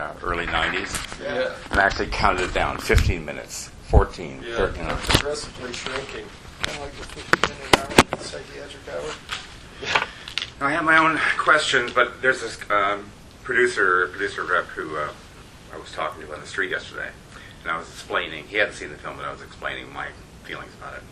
early 90s. Yeah. And I actually counted it down, 15 minutes, 14, Yeah, 13. progressively shrinking. Kind of like the 15-minute hour, psychiatric hour. Now, I have my own questions, but there's this producer rep who I was talking to on the street yesterday, and I was explaining, he hadn't seen the film, but I was explaining my feelings about it.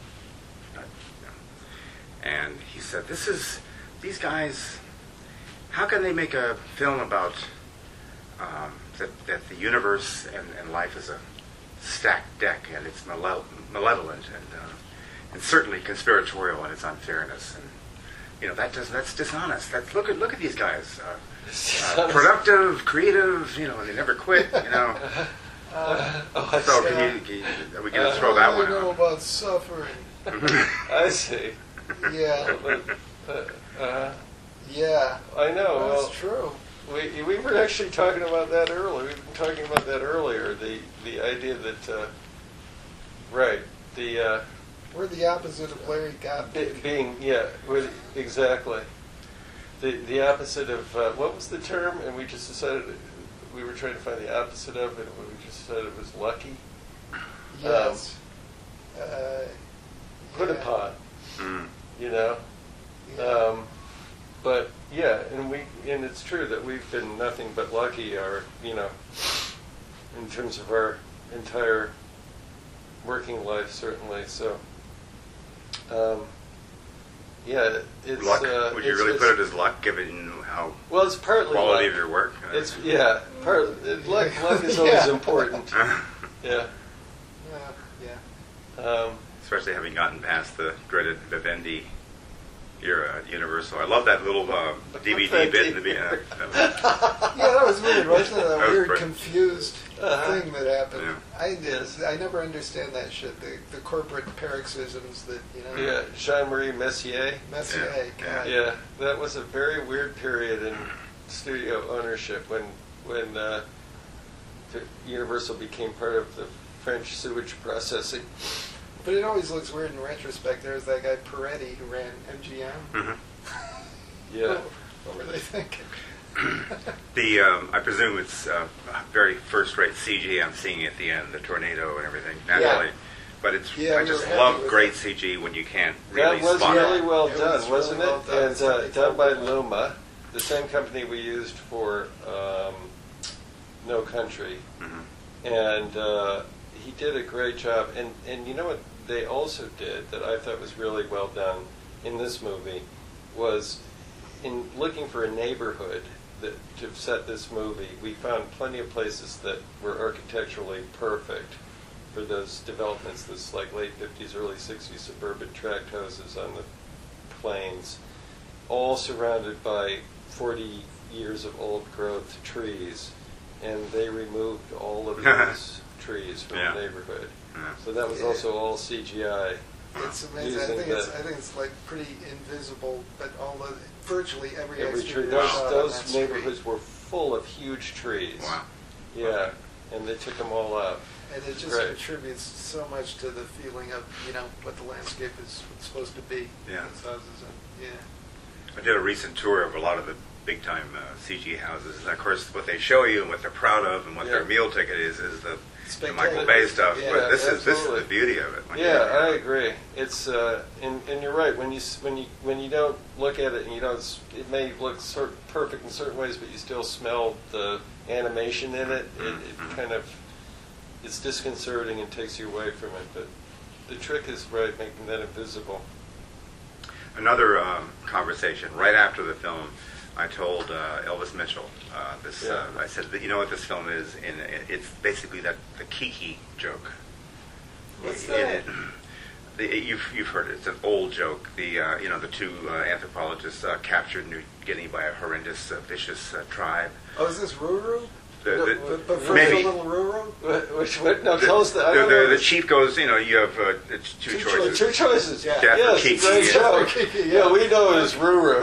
And he said, these guys, how can they make a film about that the universe and life is a stacked deck, and it's malevolent and certainly conspiratorial in its unfairness, and that's dishonest. Look at these guys, productive, creative, and they never quit. So are we going to throw that one I know out? about suffering. I see. Yeah. Yeah. I know. That's Well, true. we were actually talking about that earlier. We've been talking about that earlier. The idea that We're the opposite of Larry Gottlieb. exactly. The opposite of what was the term? And we just decided we were trying to find the opposite of it. We just said it was lucky. Yes. Put yeah. upon. Mm. Yeah. But yeah, and it's true that we've been nothing but lucky, in terms of our entire working life, certainly. So, it's Luck? Would you really put it as luck, given how well? It's partly quality luck. of your work? Luck is always important. Yeah. Yeah. Especially having gotten past the dreaded Vivendi era at Universal. I love that little DVD bit in the beginning. That was weird, wasn't it? That was weird, great. confused thing that happened. Yeah. I never understand that shit. The corporate paroxysms that Yeah, Jean-Marie Messier. Messier. Yeah. God. Yeah, that was a very weird period in studio ownership when Universal became part of the French sewage processing. But it always looks weird in retrospect. There was that guy Peretti who ran MGM. Mm-hmm. Yeah. What were they thinking? I presume it's very first-rate CG. I'm seeing at the end, the tornado and everything, naturally. But I we were just happy love with great it. CG when you can't really That was spot really it. well It done, was wasn't really well it? done. And Somebody done by told me. Luma, the same company we used for No Country. Mm-hmm. And he did a great job. And you know what they also did that I thought was really well done in this movie was in looking for a neighborhood to set this movie, we found plenty of places that were architecturally perfect for those developments, this like late 50s, early 60s suburban tract houses on the plains, all surrounded by 40 years of old growth trees. And they removed all of those trees from the neighborhood. Yeah. So that was also all CGI. It's amazing. I think it's like pretty invisible, but virtually every Every tree. exterior shot on Those that street. neighborhoods were full of huge trees. Wow. Yeah, and they took them all out. And it just Right. contributes so much to the feeling of what the landscape is supposed to be. Yeah. Those houses and, I did a recent tour of a lot of the big-time CG houses, and of course, what they show you and what they're proud of and what their meal ticket is the Michael Bay stuff. Yeah, but this is absolutely. the beauty of it. When Yeah, you- I agree. It's and you're right. When you don't look at it and you don't, it may look perfect in certain ways, but you still smell the animation in it. It kind of it's disconcerting and takes you away from it. But the trick is making that invisible. Another conversation right after the film, I told Elvis Mitchell this. I said, you know what this film is? And it's basically the Kiki joke. What's that? You've heard it. It's an old joke. The two anthropologists captured in New Guinea by a horrendous, vicious tribe. Oh, is this Ruru? But first maybe. a little Ruru? Which no, tell us that. The chief goes, you have two choices. Two choices. Yeah. Death or Yes, Kiki. great joke. Kiki, Yeah, we know it as Ruru.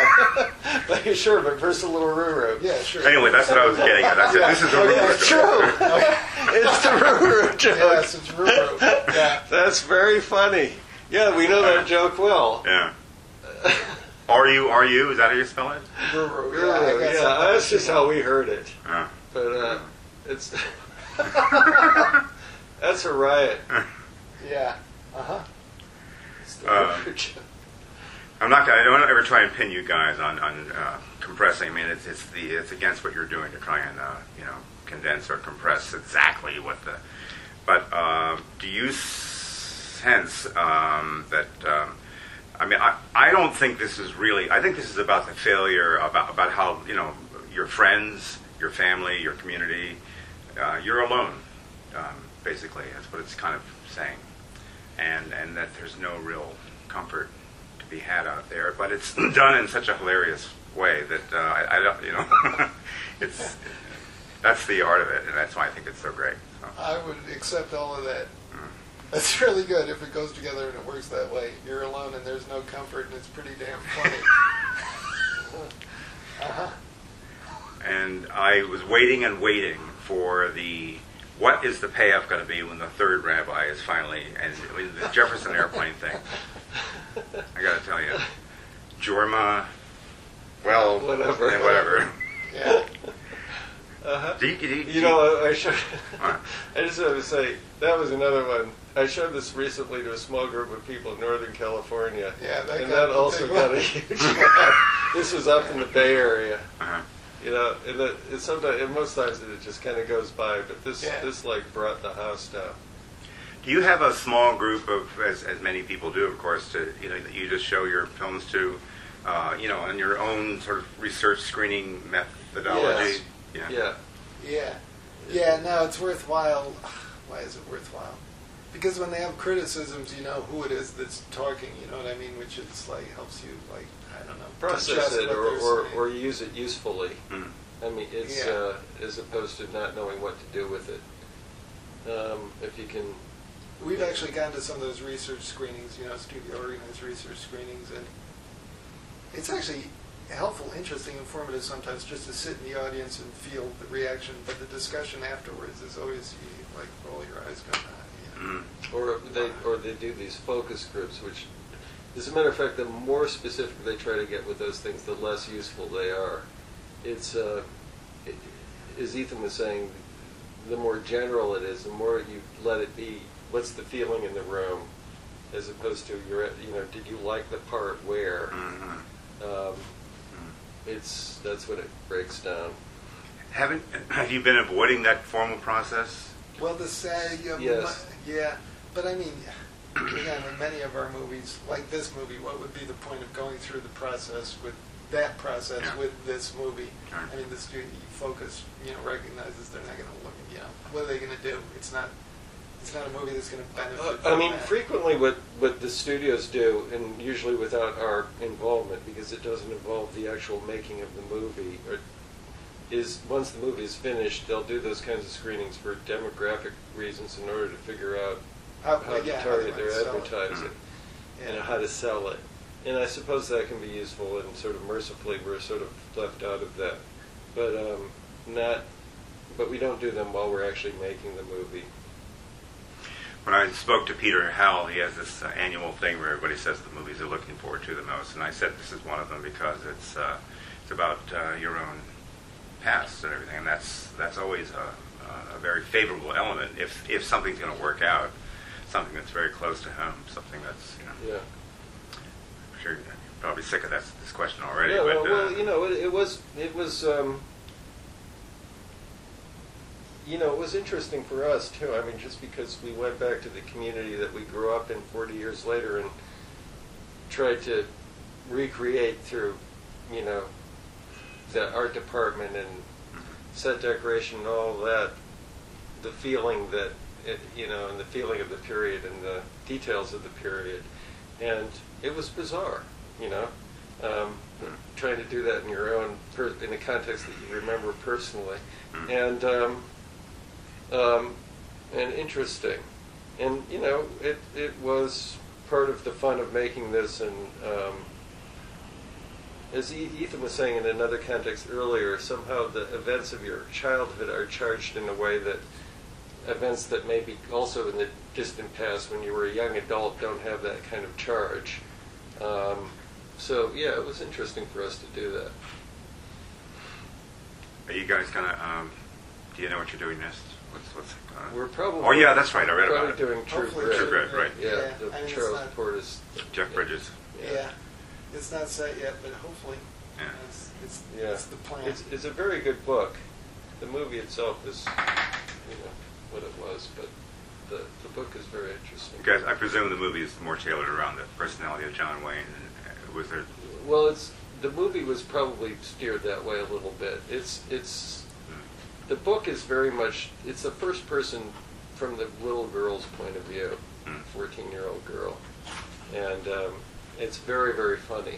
But sure, but first a little Ruru. Yeah, sure. Anyway, that's what I was getting at. I said, this is a Oh, Ruru yeah, it's joke. true. It's the Ruru joke. Yes, it's Ruru. Yeah. That's very funny. Yeah, we know that joke well. Yeah. R-U, is that how you spell it? Guru, Yeah, that's just how we heard it. Oh. But it's that's a riot. Yeah. Uh-huh. It's the word. I don't ever try and pin you guys on compressing. I mean, it's against what you're doing to try and condense or compress exactly what the. But do you sense that? I mean, I don't think this is really. I think this is about the failure about how your friends, your family, your community. You're alone, basically. That's what it's kind of saying, and that there's no real comfort to be had out there. But it's done in such a hilarious way that I don't, it's that's the art of it, and that's why I think it's so great. So. I would accept all of that. That's really good if it goes together and it works that way. You're alone and there's no comfort, and it's pretty damn funny. Uh-huh. And I was waiting and waiting for what is the payoff going to be when the third rabbi is finally, and the Jefferson Airplane thing. I got to tell you, Jorma, well, whatever. Yeah. Uh-huh. I I showed. I just want to say that was another one. I showed this recently to a small group of people in Northern California. Yeah, that also got a huge laugh. This was up in the Bay Area. Uh-huh. And sometimes, and most times it just kind of goes by, but this like brought the house down. Do you have a small group of, as many people do, of course, that you just show your films to, on your own sort of research screening methodology? Yes. Yeah. No, it's worthwhile. Why is it worthwhile? Because when they have criticisms, you know who it is that's talking. You know what I mean? Which is like helps you I don't know, process it or use it usefully. Mm. I mean, it's as opposed to not knowing what to do with it. If you can. We've actually gone to some of those research screenings, studio organized research screenings, and it's actually helpful, interesting, informative sometimes just to sit in the audience and feel the reaction, but the discussion afterwards is always roll your eyes going on. Or they do these focus groups, which, as a matter of fact, the more specific they try to get with those things, the less useful they are. It's as Ethan was saying, the more general it is, the more you let it be. What's the feeling in the room, as opposed to did you like the part where? Mm-hmm. That's when it breaks down. Have you been avoiding that formal process? Well, the SAG, yes. Yeah, but I mean, again, in many of our movies, like this movie, what would be the point of going through the process with that process with this movie? Sure. I mean, the studio focus, recognizes they're not going to look at, what are they going to do? It's not a movie that's going to benefit. I mean, that. Frequently what the studios do, and usually without our involvement, because it doesn't involve the actual making of the movie, is once the movie is finished, they'll do those kinds of screenings for demographic reasons in order to figure out how to target their advertising and how to sell it. And I suppose that can be useful, and sort of mercifully we're sort of left out of that. But we don't do them while we're actually making the movie. When I spoke to Peter Howell, he has this annual thing where everybody says the movies they're looking forward to the most, and I said this is one of them because it's about your own past and everything, and that's always a very favorable element if something's going to work out, something that's very close to home, something that's Yeah. I'm sure you're probably sick of this question already. Yeah. But, it was. It was interesting for us too. I mean, just because we went back to the community that we grew up in 40 years later and tried to recreate through, the art department and set decoration and all that, the feeling that, and the feeling of the period and the details of the period. And it was bizarre, trying to do that in your own, in a context that you remember personally. And interesting. And, it was part of the fun of making this, and as Ethan was saying in another context earlier, somehow the events of your childhood are charged in a way that events that may be also in the distant past when you were a young adult don't have that kind of charge. So yeah, it was interesting for us to do that. Are you guys gonna? Do you know what you're doing next? What's? We're probably. Oh yeah, that's right. I read probably about it. doing True Hopefully Grit. True Grit, right? Yeah, Yeah, the I mean, it's Charles not- Portis. Jeff Bridges. Yeah. It's not set yet, but hopefully. Yeah. Yeah, It's the plan. It's a very good book. The movie itself is, what it was, but the book is very interesting. You guys, I presume the movie is more tailored around the personality of John Wayne. Was there? Well, the movie was probably steered that way a little bit. The book is very much, it's the first person from the little girl's point of view, 14-year-old girl. And it's very, very funny.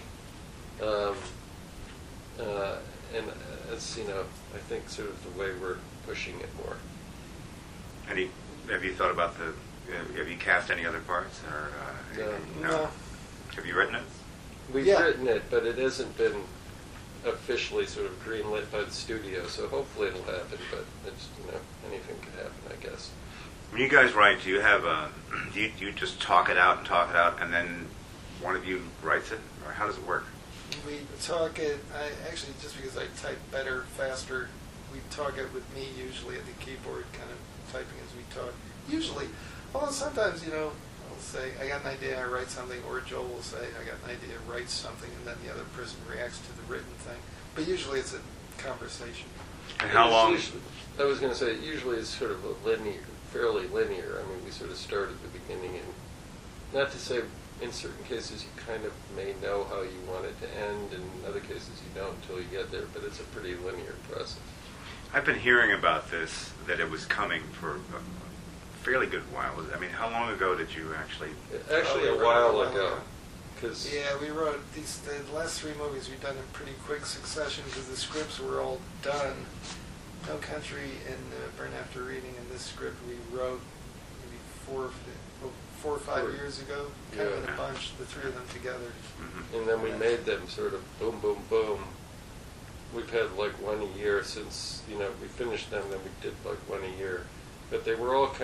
And it's, I think sort of the way we're pushing it more. Have you thought about have you cast any other parts? Or, No. Have you written it? We've Yeah. written it, but it hasn't been officially sort of greenlit by the studio, so hopefully it'll happen, but it's, anything could happen, I guess. When you guys write, do you have do you just talk it out, and then one of you writes it, or how does it work? We talk it, actually, just because I type better, faster, we talk it with me usually at the keyboard, kind of typing as we talk. Usually, although sometimes, I'll say, I got an idea, I write something, or Joel will say, I got an idea, write something, and then the other person reacts to the written thing. But usually it's a conversation. And how long? I was going to say, usually it's sort of fairly linear. I mean, we sort of start at the beginning, and not to say in certain cases you kind of may know how you want it to end, and in other cases you don't until you get there, but it's a pretty linear process. I've been hearing about this, that it was coming for a fairly good while. I mean, how long ago did you actually? Actually, a while ago. Cause Yeah, we wrote the last three movies we've done in pretty quick succession because the scripts were all done. No Country and Burn After Reading, and this script we wrote maybe four or 5 years ago, kind of in a bunch, the three of them together. Mm-hmm. And then we made them sort of boom, boom, boom. We've had like one a year since, we finished them, then we did like one a year. But they were all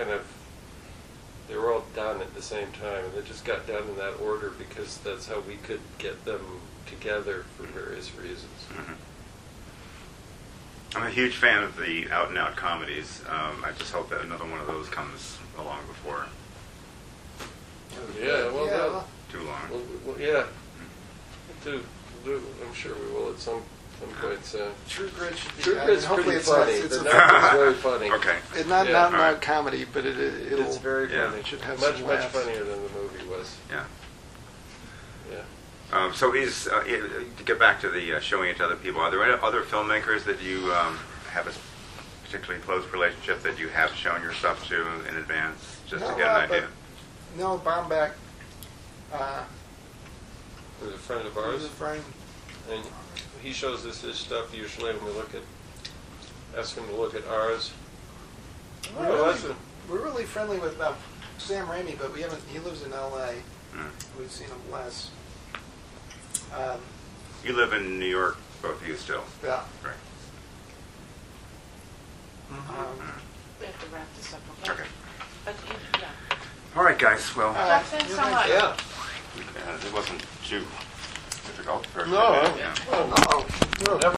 done at the same time, and they just got done in that order because that's how we could get them together for various reasons. Mm-hmm. I'm a huge fan of the out-and-out comedies. I just hope that another one of those comes along before Yeah, well, too long. well, yeah. I'm sure we will at some point soon. True Grit should be. True I mean, Grit's hopefully pretty it's funny. It's The a, number's very funny. Okay. it's not Yeah. an out comedy, but it'll. It's very Yeah. funny. It should have much some much laughs. funnier than the movie was. Yeah. Yeah. So to get back to the showing it to other people, are there any other filmmakers that you have a particularly close relationship that you have shown your stuff to in advance, just to get an idea? No, Baumbach. Who's a friend of Who's ours, a friend? and he shows us his stuff usually when we ask him to look at ours. We're, Oh, really, that's a- we're really friendly with Sam Raimi, but we haven't. He lives in L.A. Mm. We've seen him less. You live in New York, both of you still. Yeah. Right. We have to wrap this up, okay? Okay. But, yeah. All right, guys. Well, Jeff, thanks so much. Yeah. it wasn't too difficult. No. Yeah. Oh, Oh.